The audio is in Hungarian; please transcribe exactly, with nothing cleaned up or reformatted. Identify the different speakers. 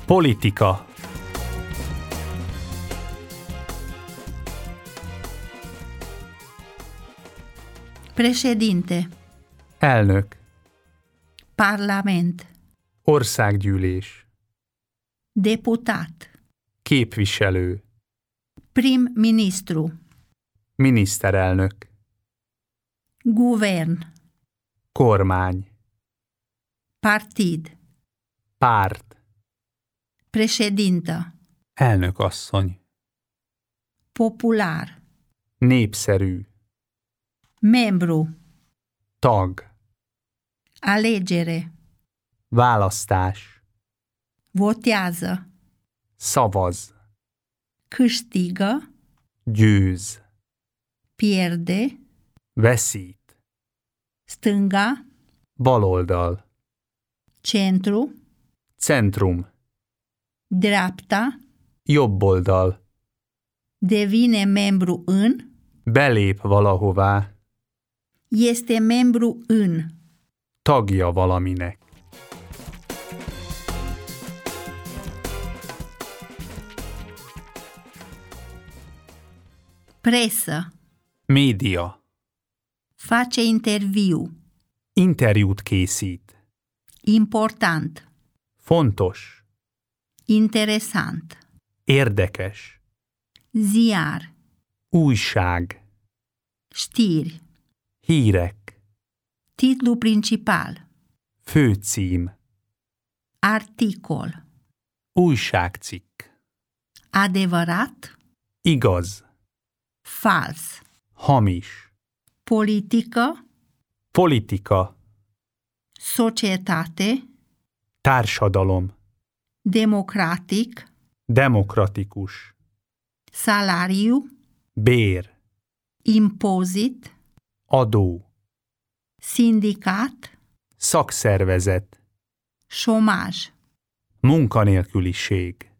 Speaker 1: Politika.
Speaker 2: Președinte.
Speaker 1: Elnök.
Speaker 2: Parlament.
Speaker 1: Országgyűlés.
Speaker 2: Deputat.
Speaker 1: Képviselő.
Speaker 2: Prim-ministru.
Speaker 1: Miniszterelnök.
Speaker 2: Guvern.
Speaker 1: Kormány.
Speaker 2: Partid.
Speaker 1: Párt.
Speaker 2: Președintă.
Speaker 1: Elnökasszony.
Speaker 2: Popular.
Speaker 1: Népszerű.
Speaker 2: Membru.
Speaker 1: Tag.
Speaker 2: Alegere.
Speaker 1: Választás.
Speaker 2: Votează.
Speaker 1: Szavaz.
Speaker 2: Câștigă.
Speaker 1: Győz.
Speaker 2: Pierde.
Speaker 1: Veszít.
Speaker 2: Stânga.
Speaker 1: Baloldal.
Speaker 2: Centru.
Speaker 1: Centrum.
Speaker 2: Dreapta.
Speaker 1: Jobboldal.
Speaker 2: Devine membru în.
Speaker 1: Belép valahová.
Speaker 2: Este membru în.
Speaker 1: Tagja valaminek.
Speaker 2: Presă.
Speaker 1: Média.
Speaker 2: Face interviu.
Speaker 1: Interjút készít.
Speaker 2: Important.
Speaker 1: Fontos.
Speaker 2: Interesant.
Speaker 1: Érdekes.
Speaker 2: Ziar.
Speaker 1: Újság.
Speaker 2: Știri.
Speaker 1: Hírek.
Speaker 2: Titlu principal.
Speaker 1: Főcím.
Speaker 2: Articol.
Speaker 1: Újságcikk.
Speaker 2: Adevărat.
Speaker 1: Igaz.
Speaker 2: Fals.
Speaker 1: Hamis.
Speaker 2: Politică.
Speaker 1: Politika.
Speaker 2: Societate.
Speaker 1: Társadalom.
Speaker 2: Democratic.
Speaker 1: Demokratikus.
Speaker 2: Salariu.
Speaker 1: Bér.
Speaker 2: Impozit.
Speaker 1: Adó.
Speaker 2: Sindicat.
Speaker 1: Szakszervezet.
Speaker 2: Șomaj.
Speaker 1: Munkanélküliség.